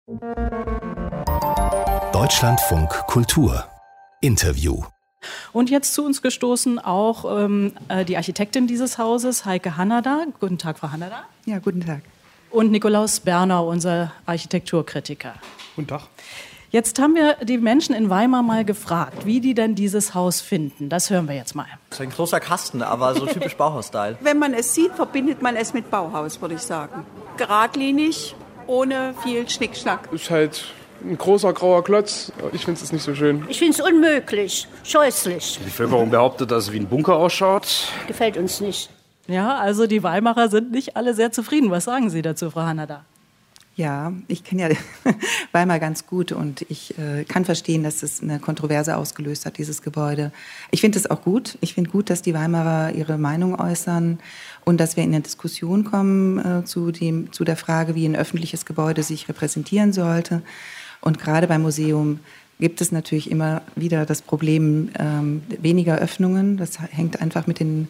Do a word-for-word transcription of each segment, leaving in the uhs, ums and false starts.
Deutschlandfunk Kultur Interview. Und jetzt zu uns gestoßen auch ähm, die Architektin dieses Hauses, Heike Hannada. Guten Tag, Frau Hannada. Ja, guten Tag. Und Nikolaus Bernau, unser Architekturkritiker. Guten Tag. Jetzt haben wir die Menschen in Weimar mal gefragt, wie die denn dieses Haus finden. Das hören wir jetzt mal. Das ist ein großer Kasten, aber so typisch Bauhaus-Style. Wenn man es sieht, verbindet man es mit Bauhaus, würde ich sagen. Geradlinig, ohne viel Schnickschnack. Ist halt ein großer grauer Klotz. Ich finde es nicht so schön. Ich finde es unmöglich, scheußlich. Die Bevölkerung behauptet, dass es wie ein Bunker ausschaut. Gefällt uns nicht. Ja, also die Weimarer sind nicht alle sehr zufrieden. Was sagen Sie dazu, Frau Hannada? Ja, ich kenne ja Weimar ganz gut und ich äh, kann verstehen, dass es eine Kontroverse ausgelöst hat, dieses Gebäude. Ich finde es auch gut. Ich finde gut, dass die Weimarer ihre Meinung äußern und dass wir in eine Diskussion kommen äh, zu, dem, zu der Frage, wie ein öffentliches Gebäude sich repräsentieren sollte. Und gerade beim Museum gibt es natürlich immer wieder das Problem ähm, weniger Öffnungen. Das hängt einfach mit den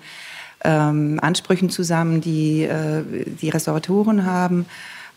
ähm, Ansprüchen zusammen, die äh, die Restauratoren haben.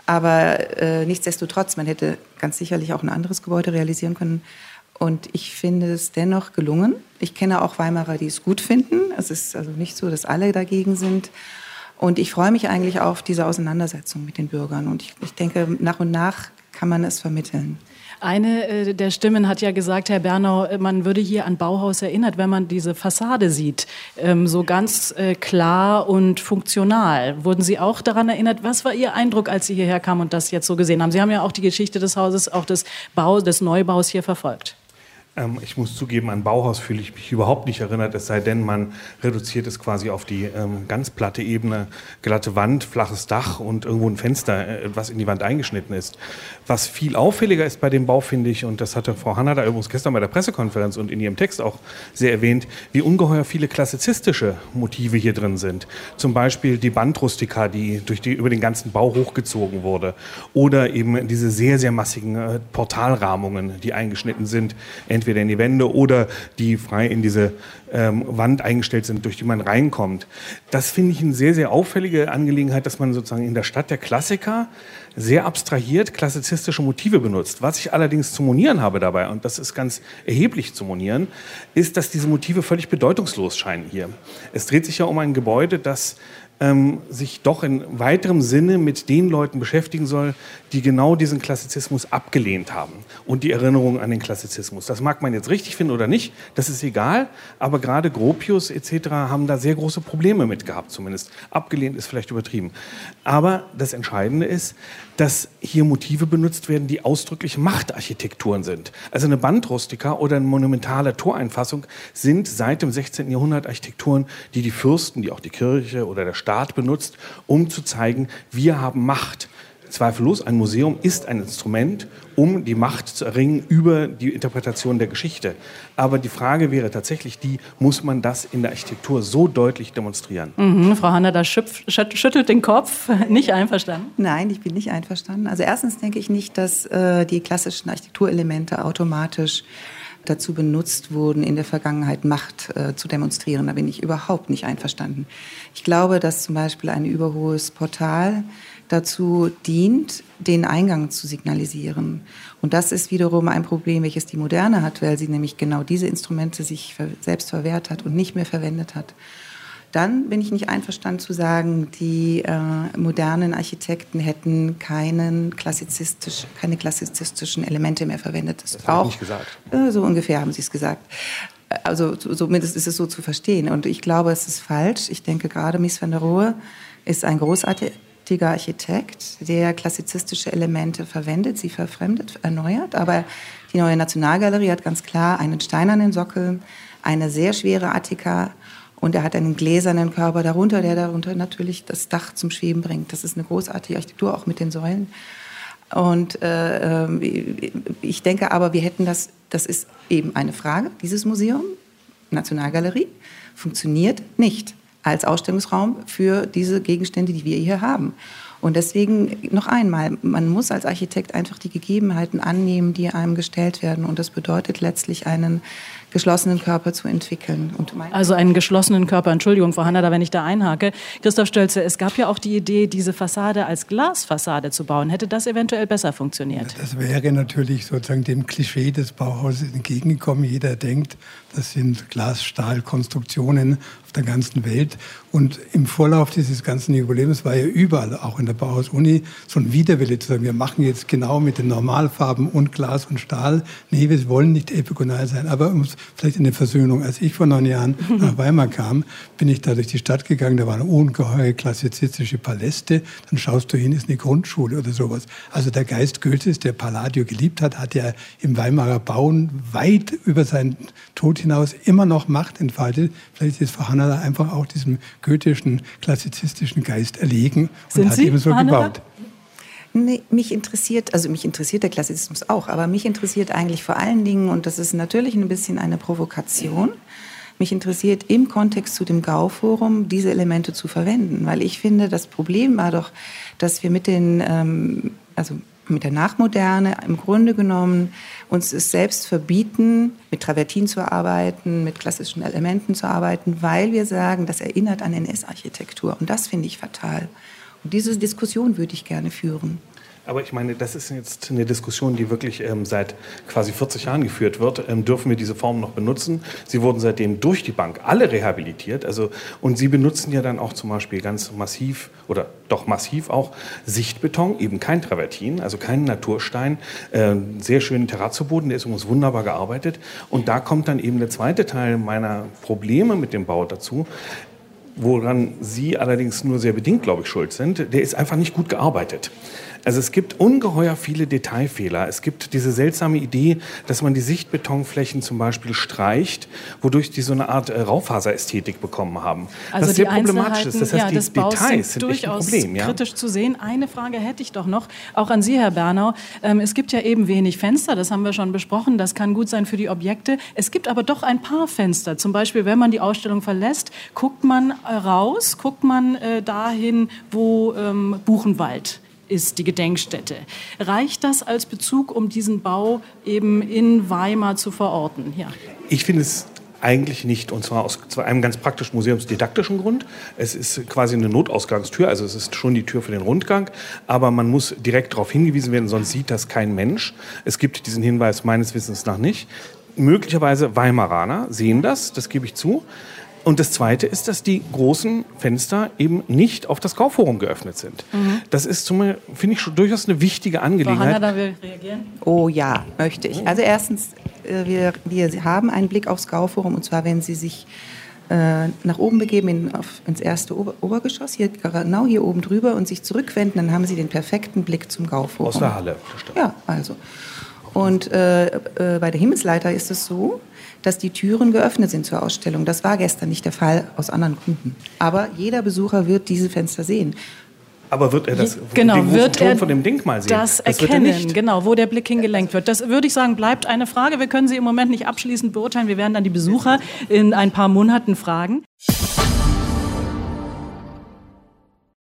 Aber äh, nichtsdestotrotz, man hätte ganz sicherlich auch ein anderes Gebäude realisieren können. Und ich finde es dennoch gelungen. Ich kenne auch Weimarer, die es gut finden. Es ist also nicht so, dass alle dagegen sind. Und ich freue mich eigentlich auf diese Auseinandersetzung mit den Bürgern. Und ich, ich denke, nach und nach kann man es vermitteln. Eine äh, der Stimmen hat ja gesagt, Herr Bernau, man würde hier an Bauhaus erinnert, wenn man diese Fassade sieht. Ähm, so ganz äh, klar und funktional. Wurden Sie auch daran erinnert? Was war Ihr Eindruck, als Sie hierher kamen und das jetzt so gesehen haben? Sie haben ja auch die Geschichte des Hauses, auch des Bau, des Neubaus hier verfolgt. Ähm, ich muss zugeben, an Bauhaus fühle ich mich überhaupt nicht erinnert, es sei denn, man reduziert es quasi auf die ähm, ganz platte Ebene, glatte Wand, flaches Dach und irgendwo ein Fenster, äh, was in die Wand eingeschnitten ist. Was viel auffälliger ist bei dem Bau, finde ich, und das hatte Frau Hannada übrigens gestern bei der Pressekonferenz und in ihrem Text auch sehr erwähnt, wie ungeheuer viele klassizistische Motive hier drin sind. Zum Beispiel die Bandrustika, die, durch die über den ganzen Bau hochgezogen wurde. Oder eben diese sehr, sehr massigen äh, Portalrahmungen, die eingeschnitten sind, entweder entweder in die Wände oder die frei in diese ähm, Wand eingestellt sind, durch die man reinkommt. Das finde ich eine sehr, sehr auffällige Angelegenheit, dass man sozusagen in der Stadt der Klassiker sehr abstrahiert klassizistische Motive benutzt. Was ich allerdings zu monieren habe dabei, und das ist ganz erheblich zu monieren, ist, dass diese Motive völlig bedeutungslos scheinen hier. Es dreht sich ja um ein Gebäude, das Ähm, sich doch in weiterem Sinne mit den Leuten beschäftigen soll, die genau diesen Klassizismus abgelehnt haben und die Erinnerung an den Klassizismus. Das mag man jetzt richtig finden oder nicht, das ist egal, aber gerade Gropius et cetera haben da sehr große Probleme mit gehabt, zumindest. Abgelehnt ist vielleicht übertrieben. Aber das Entscheidende ist, dass hier Motive benutzt werden, die ausdrücklich Machtarchitekturen sind. Also eine Bandrustika oder eine monumentale Toreinfassung sind seit dem sechzehnten Jahrhundert Architekturen, die die Fürsten, die auch die Kirche oder der Staat benutzt, um zu zeigen, wir haben Macht. Zweifellos, ein Museum ist ein Instrument, um die Macht zu erringen über die Interpretation der Geschichte. Aber die Frage wäre tatsächlich die, muss man das in der Architektur so deutlich demonstrieren? Mhm, Frau Hannada schüttelt den Kopf, nicht einverstanden? Nein, ich bin nicht einverstanden. Also erstens denke ich nicht, dass äh, die klassischen Architekturelemente automatisch dazu benutzt wurden, in der Vergangenheit Macht äh, zu demonstrieren. Da bin ich überhaupt nicht einverstanden. Ich glaube, dass zum Beispiel ein überhohes Portal dazu dient, den Eingang zu signalisieren. Und das ist wiederum ein Problem, welches die Moderne hat, weil sie nämlich genau diese Instrumente sich selbst verwehrt hat und nicht mehr verwendet hat. Dann bin ich nicht einverstanden zu sagen, die äh, modernen Architekten hätten keinen klassizistisch, keine klassizistischen Elemente mehr verwendet. Das, das habe ich nicht gesagt. Äh, so ungefähr haben sie es gesagt. Also zumindest ist es so zu verstehen. Und ich glaube, es ist falsch. Ich denke, gerade Mies van der Rohe ist ein großartiger Architekt, der klassizistische Elemente verwendet, sie verfremdet, erneuert. Aber die neue Nationalgalerie hat ganz klar einen steinernen Sockel, eine sehr schwere Attika und er hat einen gläsernen Körper darunter, der darunter natürlich das Dach zum Schweben bringt. Das ist eine großartige Architektur, auch mit den Säulen. Und äh, ich denke aber, wir hätten das, das ist eben eine Frage, dieses Museum, Nationalgalerie, funktioniert nicht als Ausstellungsraum für diese Gegenstände, die wir hier haben. Und Und deswegen noch einmal, man muss als Architekt einfach die Gegebenheiten annehmen, die einem gestellt werden. Und das bedeutet letztlich einen geschlossenen Körper zu entwickeln. Und also einen geschlossenen Körper, Entschuldigung, Frau Hanada, wenn ich da einhake. Christoph Stölzle, es gab ja auch die Idee, diese Fassade als Glasfassade zu bauen. Hätte das eventuell besser funktioniert? Ja, das wäre natürlich sozusagen dem Klischee des Bauhauses entgegengekommen. Jeder denkt, das sind Glas-Stahl-Konstruktionen auf der ganzen Welt. Und im Vorlauf dieses ganzen Jubiläums war ja überall, auch in der Bauhaus-Uni, so ein Widerwille zu sagen, wir machen jetzt genau mit den Normalfarben und Glas und Stahl. Nee, wir wollen nicht epigonal sein, aber um vielleicht eine Versöhnung. Als ich vor neun Jahren nach Weimar kam, bin ich da durch die Stadt gegangen, da waren ungeheure klassizistische Paläste. Dann schaust du hin, ist eine Grundschule oder sowas. Also der Geist Goethes, der Palladio geliebt hat, hat ja im Weimarer Bauen weit über seinen Tod hinaus immer noch Macht entfaltet. Vielleicht ist Frau Hanada einfach auch diesem goethischen, klassizistischen Geist erlegen und Sind hat Sie, eben so Frau Hanada? gebaut. Nee, mich interessiert, also mich interessiert der Klassizismus auch, aber mich interessiert eigentlich vor allen Dingen, und das ist natürlich ein bisschen eine Provokation, mich interessiert im Kontext zu dem Gauforum diese Elemente zu verwenden, weil ich finde, das Problem war doch, dass wir mit den, ähm, also mit der Nachmoderne im Grunde genommen uns es selbst verbieten, mit Travertin zu arbeiten, mit klassischen Elementen zu arbeiten, weil wir sagen, das erinnert an N S-Architektur. Und das finde ich fatal. Und diese Diskussion würde ich gerne führen. Aber ich meine, das ist jetzt eine Diskussion, die wirklich ähm, seit quasi vierzig Jahren geführt wird. Ähm, dürfen wir diese Formen noch benutzen? Sie wurden seitdem durch die Bank alle rehabilitiert. Also, und Sie benutzen ja dann auch zum Beispiel ganz massiv oder doch massiv auch Sichtbeton, eben kein Travertin, also kein Naturstein, äh, sehr schönen Terrazzoboden, der ist übrigens wunderbar gearbeitet. Und da kommt dann eben der zweite Teil meiner Probleme mit dem Bau dazu, woran Sie allerdings nur sehr bedingt, glaube ich, schuld sind. Der ist einfach nicht gut gearbeitet. Also es gibt ungeheuer viele Detailfehler. Es gibt diese seltsame Idee, dass man die Sichtbetonflächen zum Beispiel streicht, wodurch die so eine Art äh, Raufaserästhetik bekommen haben. Also was sehr problematisch ist. Das heißt, ja, die des Baus Details sind sind echt ein durchaus Problem. Ja? kritisch zu sehen. Eine Frage hätte ich doch noch, auch an Sie, Herr Bernau. Ähm, es gibt ja eben wenig Fenster, das haben wir schon besprochen. Das kann gut sein für die Objekte. Es gibt aber doch ein paar Fenster. Zum Beispiel, wenn man die Ausstellung verlässt, guckt man äh, raus, guckt man äh, dahin, wo ähm, Buchenwald ist, die Gedenkstätte. Reicht das als Bezug, um diesen Bau eben in Weimar zu verorten? Ja. Ich finde es eigentlich nicht, und zwar aus einem ganz praktischen museumsdidaktischen Grund. Es ist quasi eine Notausgangstür, also es ist schon die Tür für den Rundgang, aber man muss direkt darauf hingewiesen werden, sonst sieht das kein Mensch. Es gibt diesen Hinweis meines Wissens nach nicht. Möglicherweise Weimaraner sehen das, das gebe ich zu. Und das Zweite ist, dass die großen Fenster eben nicht auf das Kaufforum geöffnet sind. Mhm. Das ist, finde ich, schon durchaus eine wichtige Angelegenheit. Frau Hanada will reagieren. Oh ja, möchte ich. Also erstens, wir, wir haben einen Blick aufs Kaufforum, und zwar, wenn Sie sich äh, nach oben begeben in, auf, ins erste Ober- Obergeschoss, hier, genau hier oben drüber, und sich zurückwenden, dann haben Sie den perfekten Blick zum Kaufforum. Aus der Halle, das stimmt. Ja, also. Und äh, äh, bei der Himmelsleiter ist es so, dass die Türen geöffnet sind zur Ausstellung. Das war gestern nicht der Fall, aus anderen Gründen. Aber jeder Besucher wird diese Fenster sehen. Aber wird er das, genau, den wird Ton er von dem Denkmal sehen? Das, das erkennen, wird er nicht. Genau, wo der Blick hingelenkt wird. Das würde ich sagen, bleibt eine Frage. Wir können sie im Moment nicht abschließend beurteilen. Wir werden dann die Besucher in ein paar Monaten fragen.